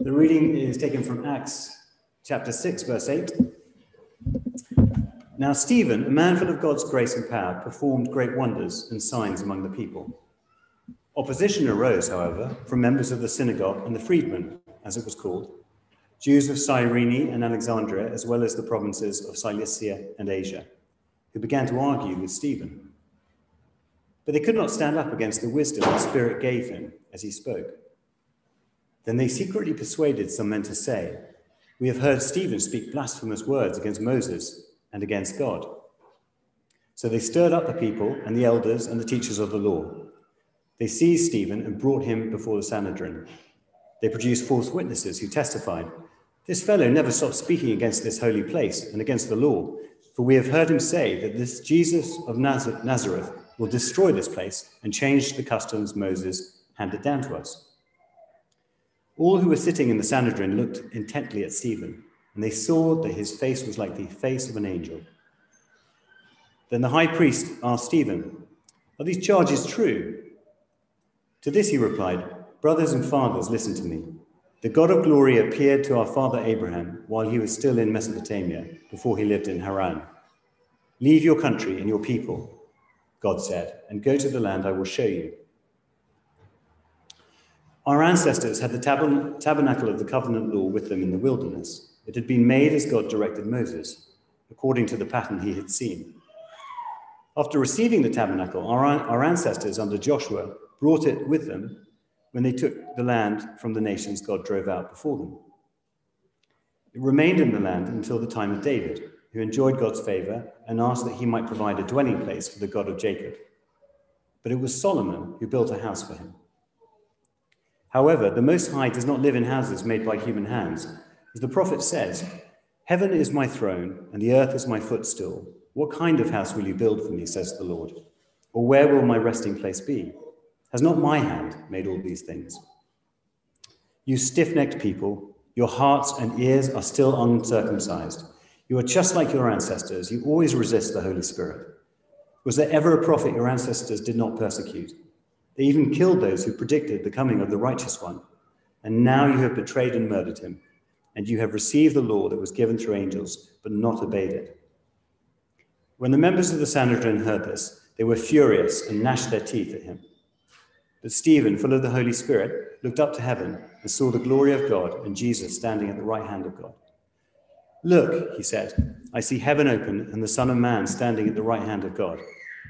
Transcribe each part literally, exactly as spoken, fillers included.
The reading is taken from Acts chapter six, verse eight. Now Stephen, a man full of God's grace and power, performed great wonders and signs among the people. Opposition arose, however, from members of the synagogue and the freedmen, as it was called, Jews of Cyrene and Alexandria, as well as the provinces of Cilicia and Asia, who began to argue with Stephen. But they could not stand up against the wisdom the Spirit gave him as he spoke. Then they secretly persuaded some men to say, "We have heard Stephen speak blasphemous words against Moses and against God." So they stirred up the people and the elders and the teachers of the law. They seized Stephen and brought him before the Sanhedrin. They produced false witnesses who testified, "This fellow never stopped speaking against this holy place and against the law, for we have heard him say that this Jesus of Nazareth will destroy this place and change the customs Moses handed down to us." All who were sitting in the Sanhedrin looked intently at Stephen, and they saw that his face was like the face of an angel. Then the high priest asked Stephen, "Are these charges true?" To this he replied, "Brothers and fathers, listen to me. The God of glory appeared to our father Abraham while he was still in Mesopotamia, before he lived in Haran. 'Leave your country and your people,' God said, 'and go to the land I will show you.' Our ancestors had the tab- tabernacle of the covenant law with them in the wilderness. It had been made as God directed Moses, according to the pattern he had seen. After receiving the tabernacle, our, our ancestors under Joshua brought it with them when they took the land from the nations God drove out before them. It remained in the land until the time of David, who enjoyed God's favor and asked that he might provide a dwelling place for the God of Jacob. But it was Solomon who built a house for him. However, the Most High does not live in houses made by human hands. As the prophet says, 'Heaven is my throne and the earth is my footstool. What kind of house will you build for me, says the Lord? Or where will my resting place be? Has not my hand made all these things? You stiff-necked people, your hearts and ears are still uncircumcised. You are just like your ancestors. You always resist the Holy Spirit. Was there ever a prophet your ancestors did not persecute? They even killed those who predicted the coming of the righteous one. And now you have betrayed and murdered him, and you have received the law that was given through angels, but not obeyed it." When the members of the Sanhedrin heard this, they were furious and gnashed their teeth at him. But Stephen, full of the Holy Spirit, looked up to heaven and saw the glory of God and Jesus standing at the right hand of God. "Look," he said, "I see heaven open and the Son of Man standing at the right hand of God."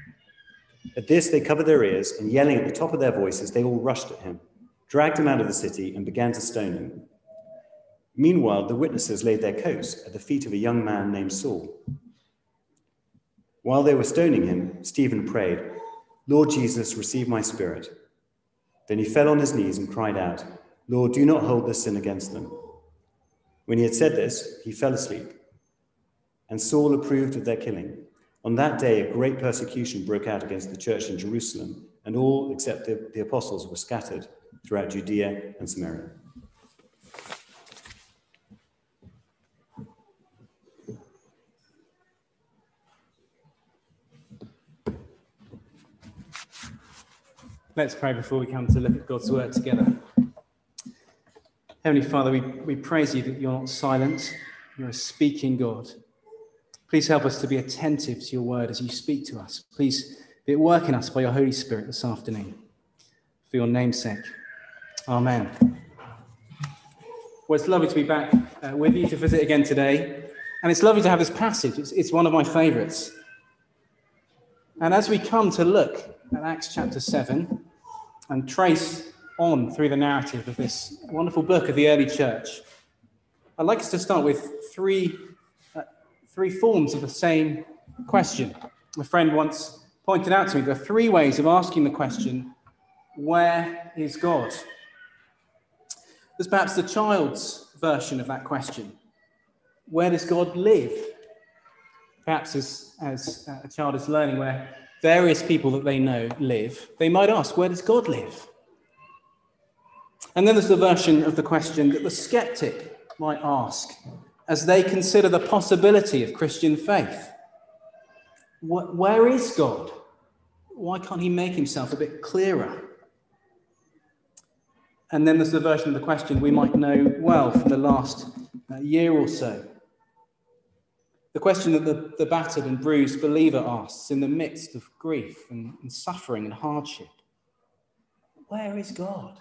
At this, they covered their ears, and yelling at the top of their voices, they all rushed at him, dragged him out of the city, and began to stone him. Meanwhile, the witnesses laid their coats at the feet of a young man named Saul. While they were stoning him, Stephen prayed, "Lord Jesus, receive my spirit." Then he fell on his knees and cried out, "Lord, do not hold this sin against them." When he had said this, he fell asleep, and Saul approved of their killing. On that day, a great persecution broke out against the church in Jerusalem, and all except the, the apostles were scattered throughout Judea and Samaria. Let's pray before we come to look at God's word together. Heavenly Father, we, we praise you that you're not silent, you're a speaking God. Please help us to be attentive to your word as you speak to us. Please be at work in us by your Holy Spirit this afternoon. For your name's sake. Amen. Well, it's lovely to be back uh, with you to visit again today. And it's lovely to have this passage. It's, it's one of my favourites. And as we come to look at Acts chapter seven and trace on through the narrative of this wonderful book of the early church, I'd like us to start with three Three forms of the same question. A friend once pointed out to me there are three ways of asking the question, where is God? There's perhaps the child's version of that question. Where does God live? Perhaps as, as a child is learning where various people that they know live, they might ask, where does God live? And then there's the version of the question that the skeptic might ask as they consider the possibility of Christian faith. Where is God? Why can't he make himself a bit clearer? And then there's the version of the question we might know well from the last uh, year or so. The question that the, the battered and bruised believer asks in the midst of grief and, and suffering and hardship. Where is God?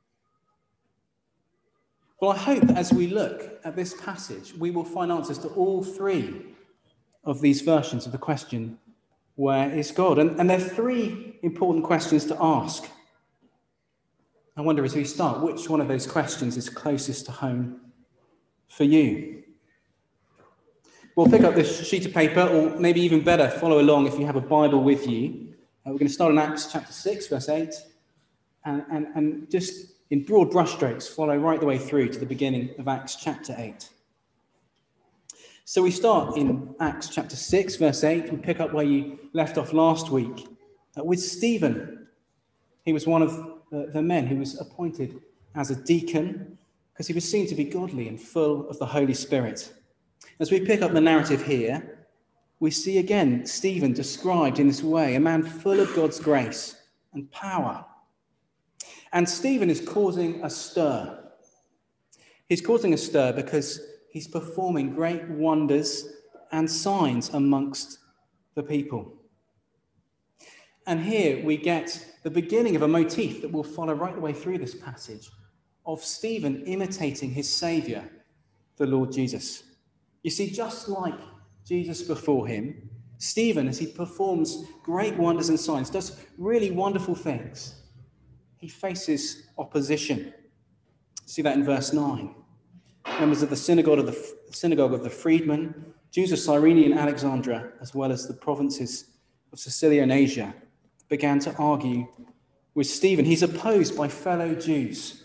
Well, I hope that as we look at this passage, we will find answers to all three of these versions of the question, where is God? And, and there are three important questions to ask. I wonder, as we start, which one of those questions is closest to home for you? We'll pick up this sheet of paper, or maybe even better, follow along if you have a Bible with you. Uh, we're going to start in Acts chapter six, verse eight, and, and, and just in broad brushstrokes, follow right the way through to the beginning of Acts chapter eight. So we start in Acts chapter six, verse eight, and pick up where you left off last week uh, with Stephen. He was one of the, the men who was appointed as a deacon because he was seen to be godly and full of the Holy Spirit. As we pick up the narrative here, we see again Stephen described in this way, a man full of God's grace and power. And Stephen is causing a stir. He's causing a stir because he's performing great wonders and signs amongst the people. And here we get the beginning of a motif that will follow right the way through this passage of Stephen imitating his Saviour, the Lord Jesus. You see, just like Jesus before him, Stephen, as he performs great wonders and signs, does really wonderful things. He faces opposition. See that in verse nine. Members of the synagogue of the, synagogue of the freedmen, Jews of Cyrene and Alexandria, as well as the provinces of Sicilia and Asia, began to argue with Stephen. He's opposed by fellow Jews.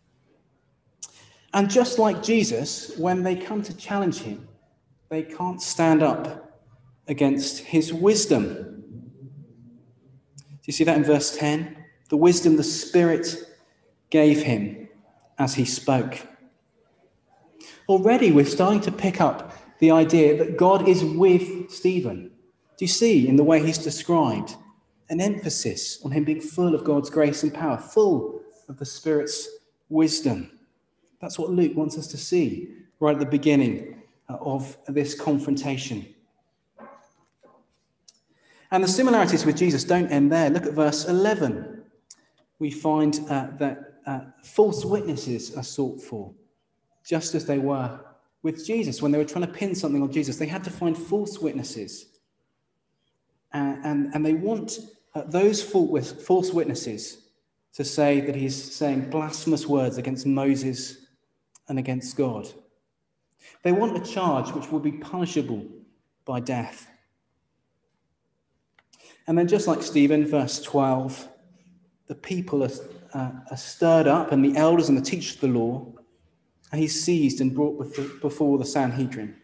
And just like Jesus, when they come to challenge him, they can't stand up against his wisdom. Do you see that in verse ten? The wisdom the Spirit gave him as he spoke. Already we're starting to pick up the idea that God is with Stephen. Do you see in the way he's described an emphasis on him being full of God's grace and power, full of the Spirit's wisdom? That's what Luke wants us to see right at the beginning of this confrontation. And the similarities with Jesus don't end there. Look at verse eleven. We find uh, that uh, false witnesses are sought for, just as they were with Jesus. When they were trying to pin something on Jesus, they had to find false witnesses. Uh, and, and they want uh, those false witnesses to say that he's saying blasphemous words against Moses and against God. They want a charge which will be punishable by death. And then just like Stephen, verse twelve, the people are, uh, are stirred up, and the elders and the teachers of the law, and he's seized and brought before the Sanhedrin.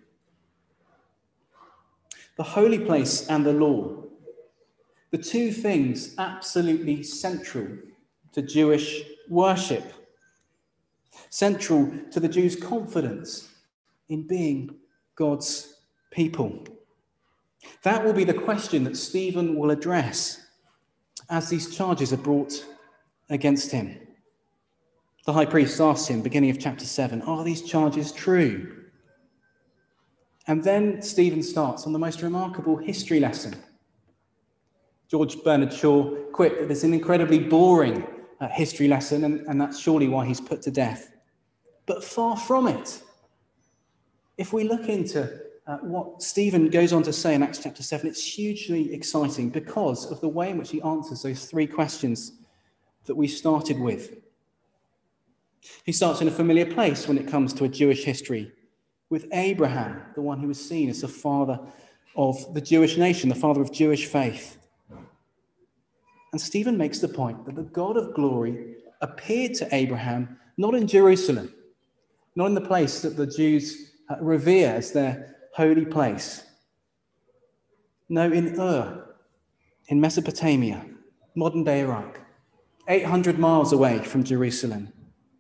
The holy place and the law, the two things absolutely central to Jewish worship, central to the Jews' confidence in being God's people. That will be the question that Stephen will address as these charges are brought against him. The high priest asks him, beginning of chapter seven, are these charges true? And then Stephen starts on the most remarkable history lesson. George Bernard Shaw quipped that it's an incredibly boring uh, history lesson, and, and that's surely why he's put to death. But far from it. If we look into uh, what Stephen goes on to say in Acts chapter seven, it's hugely exciting because of the way in which he answers those three questions that we started with. He starts in a familiar place when it comes to a Jewish history, with Abraham, the one who was seen as the father of the Jewish nation, the father of Jewish faith. And Stephen makes the point that the God of glory appeared to Abraham not in Jerusalem, not in the place that the Jews revere as their holy place. No, in Ur, in Mesopotamia, modern-day Iraq, eight hundred miles away from Jerusalem.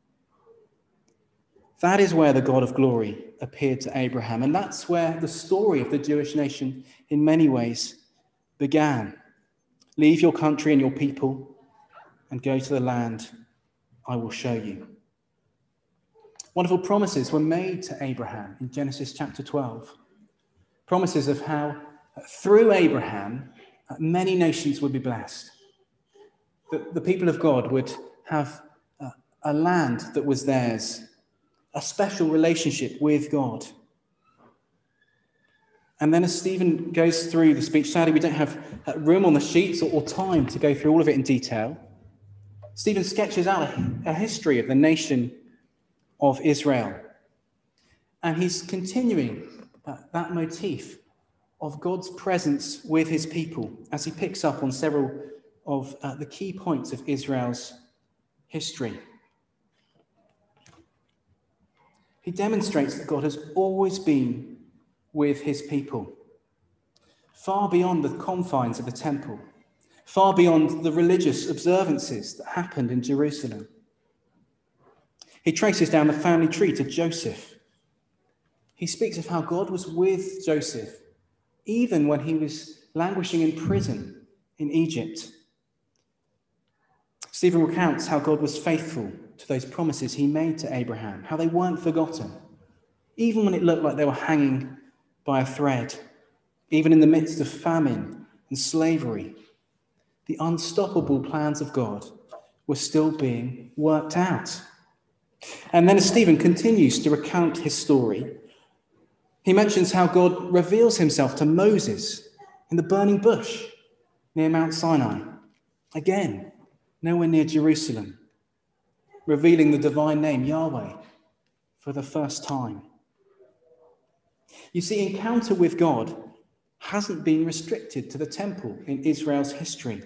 That is where the God of glory appeared to Abraham, and that's where the story of the Jewish nation in many ways began. Leave your country and your people and go to the land I will show you. Wonderful promises were made to Abraham in Genesis chapter twelve. Promises of how through Abraham, many nations would be blessed. That the people of God would have a, a land that was theirs, a special relationship with God. And then as Stephen goes through the speech, sadly we don't have room on the sheets or, or time to go through all of it in detail. Stephen sketches out a, a history of the nation of Israel. And he's continuing that, that motif of God's presence with his people as he picks up on several of uh, the key points of Israel's history. He demonstrates that God has always been with his people, far beyond the confines of the temple, far beyond the religious observances that happened in Jerusalem. He traces down the family tree to Joseph. He speaks of how God was with Joseph, even when he was languishing in prison in Egypt. Stephen recounts how God was faithful to those promises he made to Abraham, how they weren't forgotten, even when it looked like they were hanging by a thread, even in the midst of famine and slavery. The unstoppable plans of God were still being worked out. And then as Stephen continues to recount his story, he mentions how God reveals himself to Moses in the burning bush near Mount Sinai. Again, nowhere near Jerusalem, revealing the divine name, Yahweh, for the first time. You see, encounter with God hasn't been restricted to the temple in Israel's history.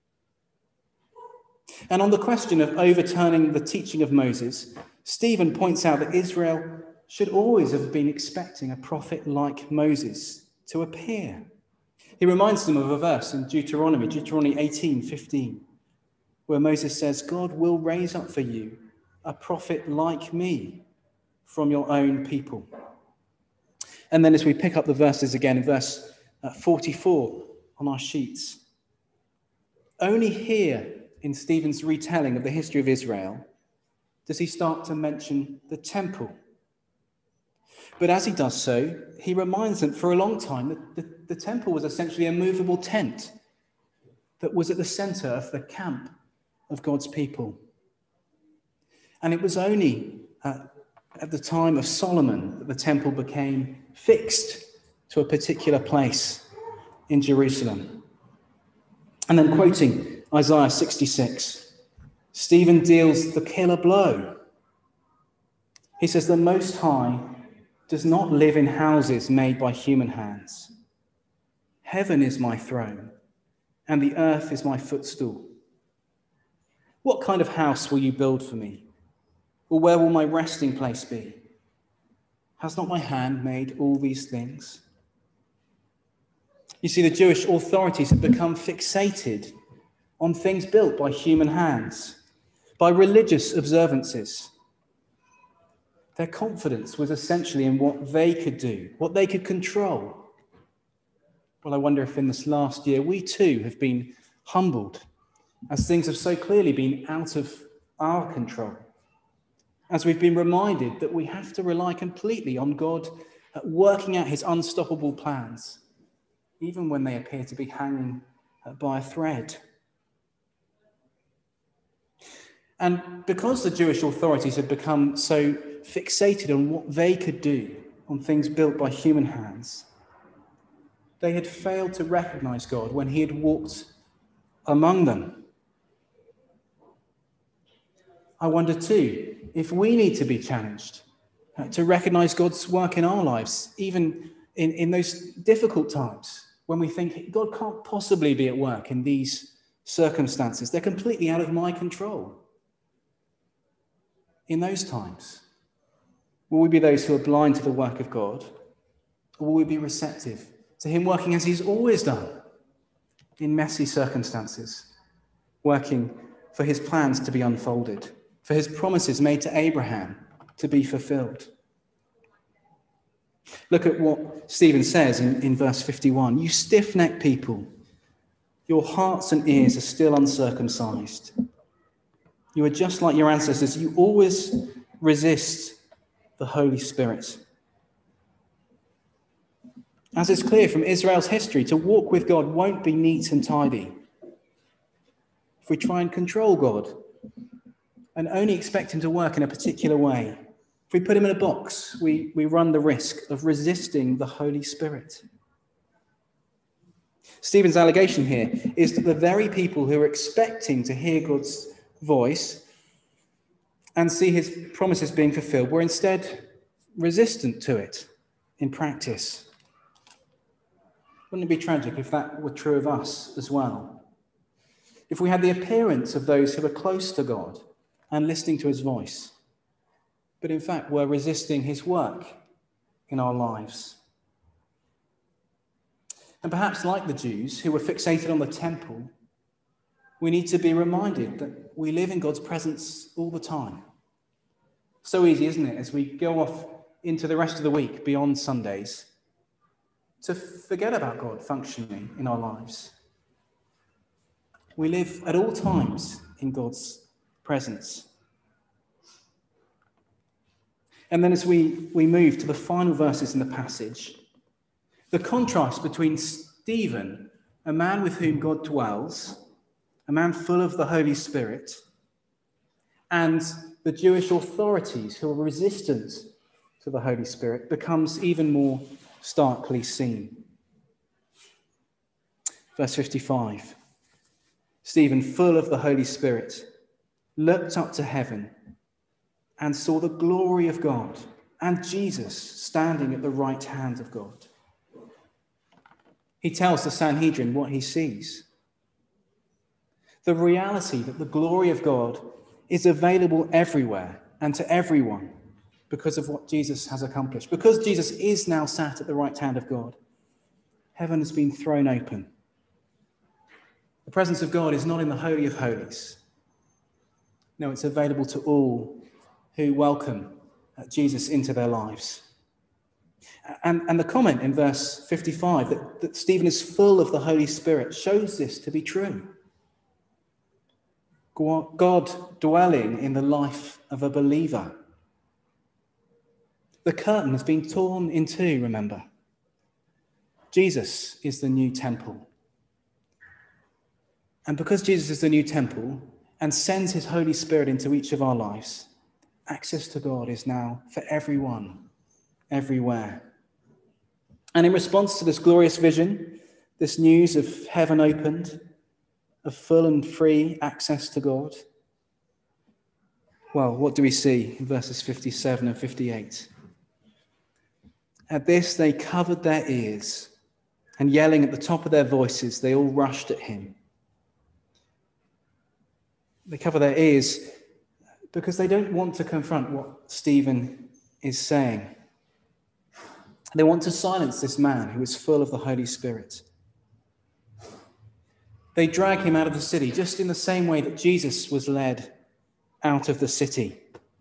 And on the question of overturning the teaching of Moses, Stephen points out that Israel should always have been expecting a prophet like Moses to appear. He reminds them of a verse in Deuteronomy, Deuteronomy eighteen fifteen, where Moses says, God will raise up for you a prophet like me from your own people. And then as we pick up the verses again in verse forty-four on our sheets, only here in Stephen's retelling of the history of Israel does he start to mention the temple. But as he does so, he reminds them for a long time that the, the temple was essentially a movable tent that was at the center of the camp of God's people. And it was only uh, at the time of Solomon that the temple became fixed to a particular place in Jerusalem. And then quoting Isaiah sixty-six, Stephen deals the killer blow. He says, the Most High does not live in houses made by human hands. Heaven is my throne, and the earth is my footstool. What kind of house will you build for me? Or where will my resting place be? Has not my hand made all these things? You see, the Jewish authorities had become fixated on things built by human hands, by religious observances. Their confidence was essentially in what they could do, what they could control. Well, I wonder if in this last year we too have been humbled, as things have so clearly been out of our control, as we've been reminded that we have to rely completely on God working out his unstoppable plans, even when they appear to be hanging by a thread. And because the Jewish authorities had become so fixated on what they could do, on things built by human hands, they had failed to recognize God when he had walked among them. I wonder too, if we need to be challenged uh, to recognize God's work in our lives, even in, in those difficult times when we think God can't possibly be at work in these circumstances. They're completely out of my control. In those times, will we be those who are blind to the work of God, or will we be receptive to him working as he's always done in messy circumstances, working for his plans to be unfolded, for his promises made to Abraham to be fulfilled? Look at what Stephen says in, in verse fifty-one. You stiff-necked people, your hearts and ears are still uncircumcised. You are just like your ancestors. You always resist the Holy Spirit. As is clear from Israel's history, to walk with God won't be neat and tidy. If we try and control God and only expect him to work in a particular way, if we put him in a box, we, we run the risk of resisting the Holy Spirit. Stephen's allegation here is that the very people who are expecting to hear God's voice and see his promises being fulfilled were instead resistant to it in practice. Wouldn't it be tragic if that were true of us as well? If we had the appearance of those who are close to God and listening to his voice, but in fact were resisting his work in our lives. And perhaps like the Jews who were fixated on the temple, we need to be reminded that we live in God's presence all the time. So easy, isn't it, as we go off into the rest of the week beyond Sundays, to forget about God functioning in our lives. We live at all times in God's presence. And then as we, we move to the final verses in the passage, the contrast between Stephen, a man with whom God dwells, a man full of the Holy Spirit, and the Jewish authorities who are resistant to the Holy Spirit becomes even more starkly seen. Verse fifty-five, Stephen, full of the Holy Spirit, looked up to heaven and saw the glory of God and Jesus standing at the right hand of God. He tells the Sanhedrin what he sees. The reality that the glory of God is available everywhere and to everyone because of what Jesus has accomplished. Because Jesus is now sat at the right hand of God, heaven has been thrown open. The presence of God is not in the Holy of Holies. No, it's available to all who welcome Jesus into their lives. And, and the comment in verse fifty-five that, that Stephen is full of the Holy Spirit shows this to be true. God dwelling in the life of a believer. The curtain has been torn in two, remember. Jesus is the new temple. And because Jesus is the new temple and sends his Holy Spirit into each of our lives, access to God is now for everyone, everywhere. And in response to this glorious vision, this news of heaven opened, of full and free access to God, well, what do we see in verses fifty-seven and fifty-eight? At this, they covered their ears, and yelling at the top of their voices, they all rushed at him. They cover their ears because they don't want to confront what Stephen is saying. They want to silence this man who is full of the Holy Spirit. They drag him out of the city just in the same way that Jesus was led out of the city.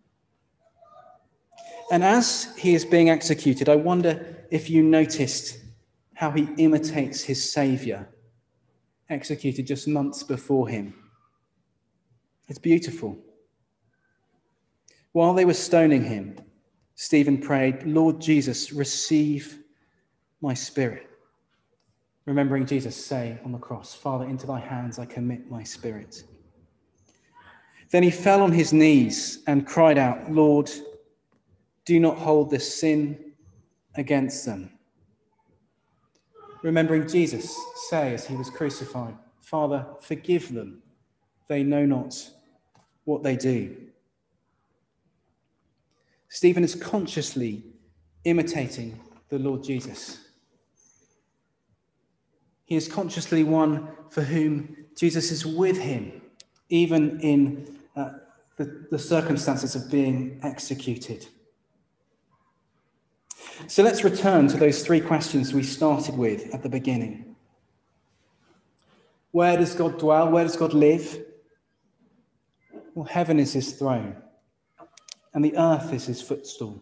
And as he is being executed, I wonder if you noticed how he imitates his Saviour, executed just months before him. It's beautiful. While they were stoning him, Stephen prayed, Lord Jesus, receive my spirit. Remembering Jesus say on the cross, Father, into thy hands I commit my spirit. Then he fell on his knees and cried out, Lord, do not hold this sin against them. Remembering Jesus say as he was crucified, Father, forgive them. They know not what they do. Stephen is consciously imitating the Lord Jesus. He is consciously one for whom Jesus is with him, even in uh, the, the circumstances of being executed. So let's return to those three questions we started with at the beginning. Where does God dwell? Where does God live? Well, heaven is his throne, and the earth is his footstool.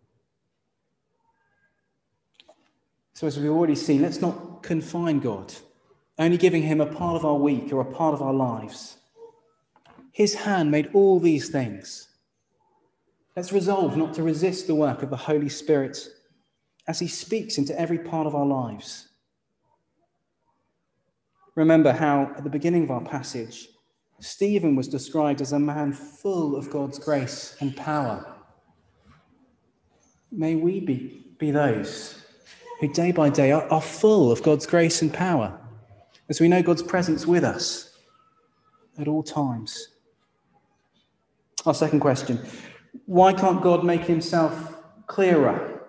So as we've already seen, let's not confine God, only giving him a part of our week or a part of our lives. His hand made all these things. Let's resolve not to resist the work of the Holy Spirit as he speaks into every part of our lives. Remember how, at the beginning of our passage, Stephen was described as a man full of God's grace and power. May we be, be those who day by day are, are full of God's grace and power, as we know God's presence with us at all times. Our second question, why can't God make himself clearer?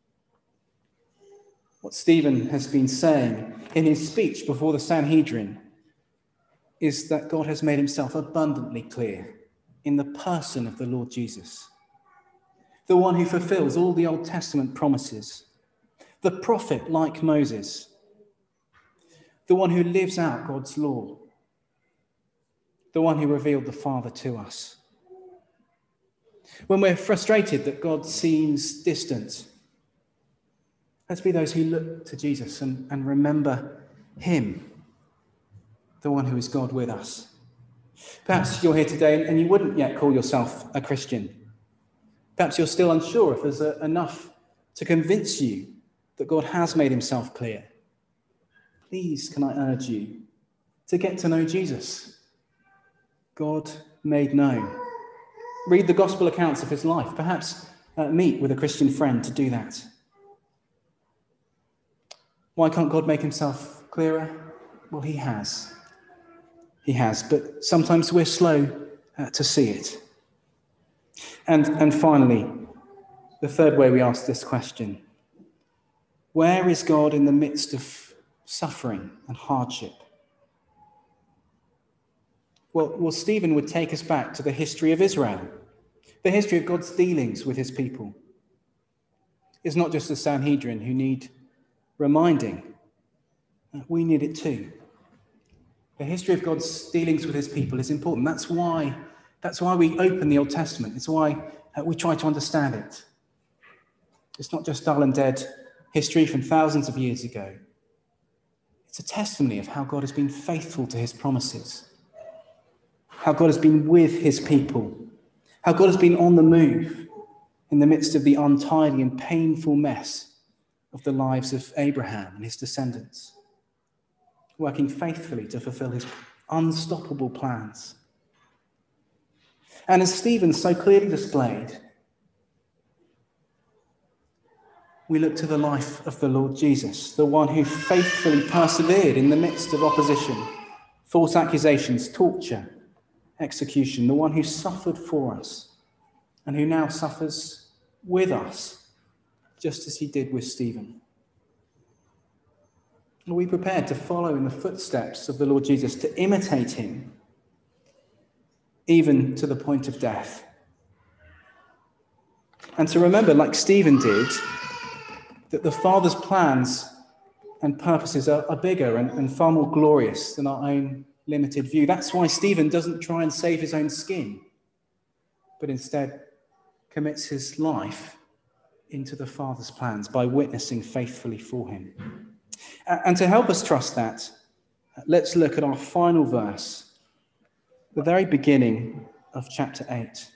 What Stephen has been saying in his speech before the Sanhedrin is that God has made himself abundantly clear in the person of the Lord Jesus, the one who fulfills all the Old Testament promises, the prophet like Moses, the one who lives out God's law, the one who revealed the Father to us. When we're frustrated that God seems distant, let's be those who look to Jesus and, and remember him, the one who is God with us. Perhaps you're here today and you wouldn't yet call yourself a Christian. Perhaps you're still unsure if there's a, enough to convince you that God has made himself clear. Please, can I urge you to get to know Jesus, God made known. Read the gospel accounts of his life. Perhaps uh, meet with a Christian friend to do that. Why can't God make himself clearer? Well, he has. He has, but sometimes we're slow uh, to see it. And, and finally, the third way we ask this question, where is God in the midst of suffering and hardship? Well, well, Stephen would take us back to the history of Israel, the history of God's dealings with his people. It's not just the Sanhedrin who need reminding. We need it too. The history of God's dealings with his people is important. That's why, that's why we open the Old Testament. It's why uh, we try to understand it. It's not just dull and dead history from thousands of years ago. It's a testimony of how God has been faithful to his promises, how God has been with his people, how God has been on the move in the midst of the untidy and painful mess of the lives of Abraham and his descendants, working faithfully to fulfill his unstoppable plans. And as Stephen so clearly displayed, we look to the life of the Lord Jesus, the one who faithfully persevered in the midst of opposition, false accusations, torture, execution, the one who suffered for us and who now suffers with us, just as he did with Stephen. Are we prepared to follow in the footsteps of the Lord Jesus, to imitate him, even to the point of death? And to remember, like Stephen did, that the Father's plans and purposes are, are bigger and, and far more glorious than our own limited view. That's why Stephen doesn't try and save his own skin, but instead commits his life into the Father's plans by witnessing faithfully for him. And to help us trust that, let's look at our final verse, the very beginning of chapter eight.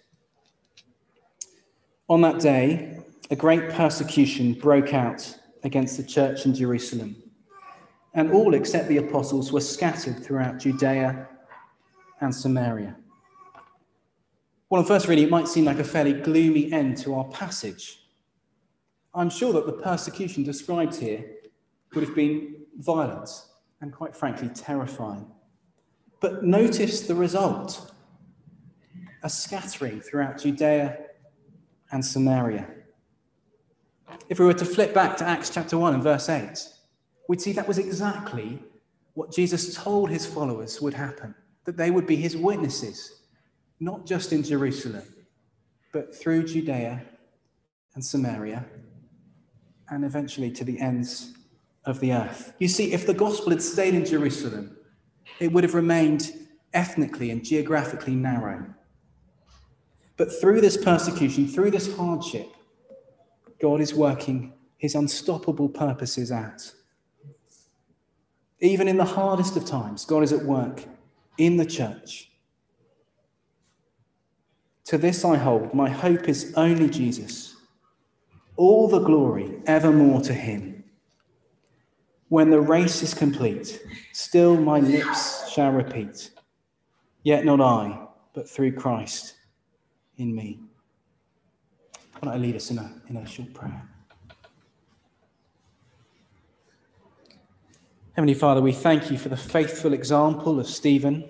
On that day, a great persecution broke out against the church in Jerusalem, and all except the apostles were scattered throughout Judea and Samaria. Well, at first reading, it might seem like a fairly gloomy end to our passage. I'm sure that the persecution described here would have been violent and, quite frankly, terrifying. But notice the result: a scattering throughout Judea and Samaria. If we were to flip back to Acts chapter one and verse eight, we'd see that was exactly what Jesus told his followers would happen, that they would be his witnesses, not just in Jerusalem, but through Judea and Samaria, and eventually to the ends of the earth. You see, if the gospel had stayed in Jerusalem, it would have remained ethnically and geographically narrow. But through this persecution, through this hardship, God is working his unstoppable purposes out. Even in the hardest of times, God is at work in the church, To this I hold, my hope is only Jesus. All the glory evermore to him. When the race is complete, still my lips shall repeat, yet not I, but through Christ in me. Why don't I lead us in a, in a short prayer? Heavenly Father, we thank you for the faithful example of Stephen.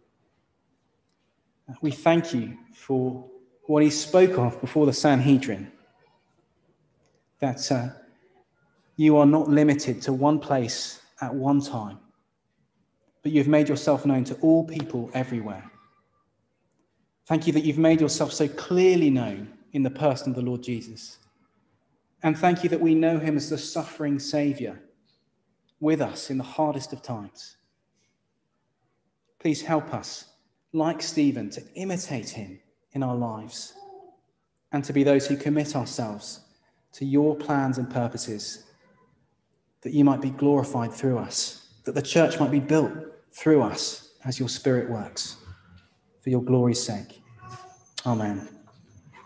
We thank you for what he spoke of before the Sanhedrin, that uh, you are not limited to one place at one time, but you've made yourself known to all people everywhere. Thank you that you've made yourself so clearly known in the person of the Lord Jesus. And thank you that we know him as the suffering Saviour with us in the hardest of times. Please help us, like Stephen, to imitate him in our lives and to be those who commit ourselves to your plans and purposes, that you might be glorified through us, that the church might be built through us as your Spirit works, for your glory's sake. Amen.